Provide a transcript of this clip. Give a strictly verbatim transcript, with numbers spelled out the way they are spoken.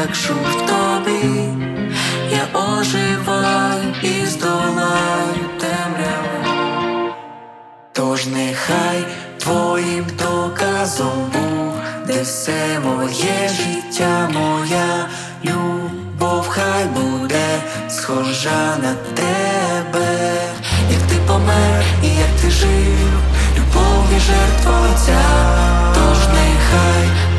як шум в тобі, я оживаю і здолаю темряву. Тож нехай твоїм доказом буде все моє життя, моя любов хай буде схожа на тебе. Як ти помер і як ти жив, любов і жертва ця. Тож нехай